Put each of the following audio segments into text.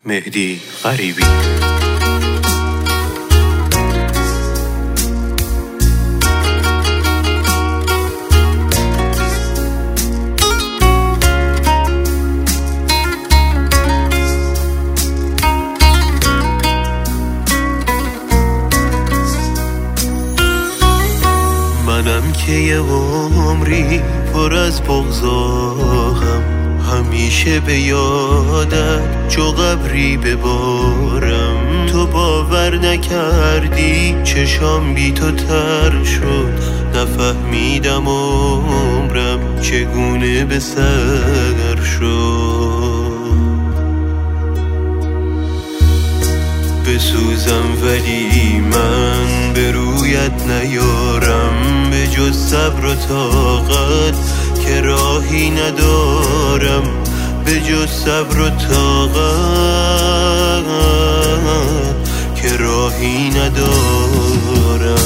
مهدی غریبی. منم که یه عمری پر از بغضاهم، همیشه به یادت چو قبری ببارم. تو باور نکردی چشام بی تو تر شد، نفهمیدم عمرم چگونه به سر شد. بسوزم ولی من به رویت نیارم، به جز صبر و طاقت که راهی ندارم، به جز صبر و طاقت که راهی ندارم.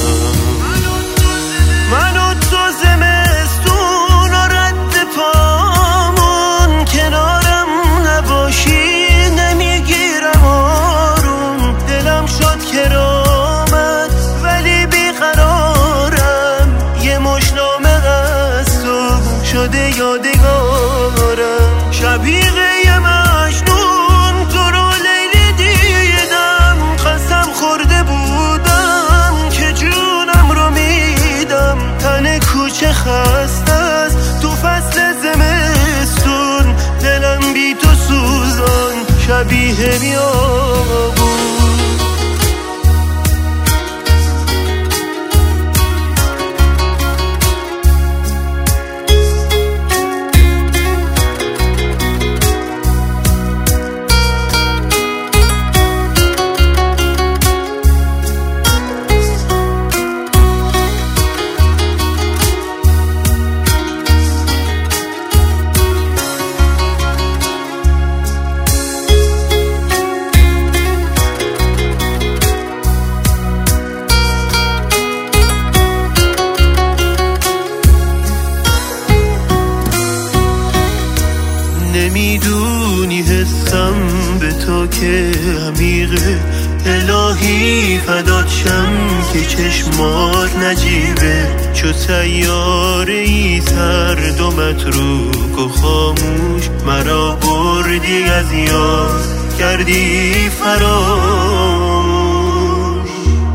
من و تو زمستون و رد پامون، کنارم نباشی نمیگیرم آروم. دلم شد کرامت ولی بیقرارم، یه مشنامه از تو شده یادگارم. شبیه یه مجنون تو رو لیلی دیدم، قسم خورده بودم که جونم رو میدم. تن کوچه خسته است تو فصل زمستون، دلم بی تو سوزان شبیه بیابون. نمیدونی حسم به تو که عمیقه، الهی فدات شم که چشمات نجیبه. چو سیاره ای سرد و متروک و خاموش، مرا بردی از یاد کردی فراموش.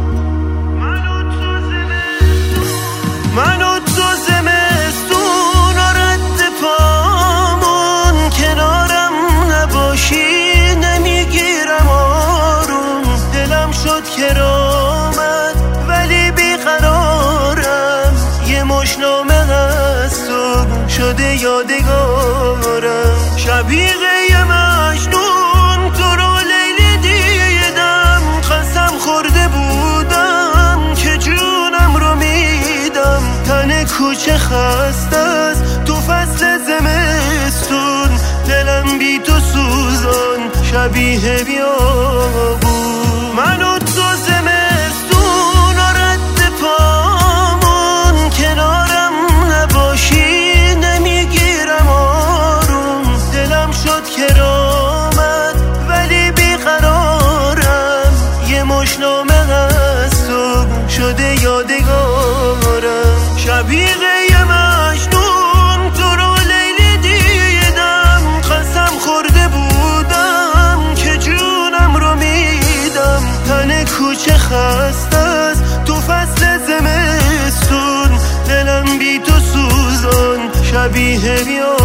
من و تو زمستون و رد پامون، کنارم نباشی نمیگیرم آروم. دلم شد کرامت ولی بیقرارم، یه مشنامه از تو شده یادگارم. شبیه یه مجنون تو رو لیلی دیدم، قسم خورده بودم که جونم رو میدم. تن کوچه خسته است تو فصل زمستون، دلم بی تو سوزان شبیه بیابون. من و تو زمستون و رد پامون، کنارم نباشی نمیگیرم آروم. دلم شد کرامت ولی بیقرارم، یه مشنامه از تو شده یادگارم. شبیه یه مجنون تو رو لیلی دیدم، قسم خورده بودم که جونم رو میدم. تن کوچه خسته است تو فصل زمستون، دلم بی تو سوزان شبیه بیابون.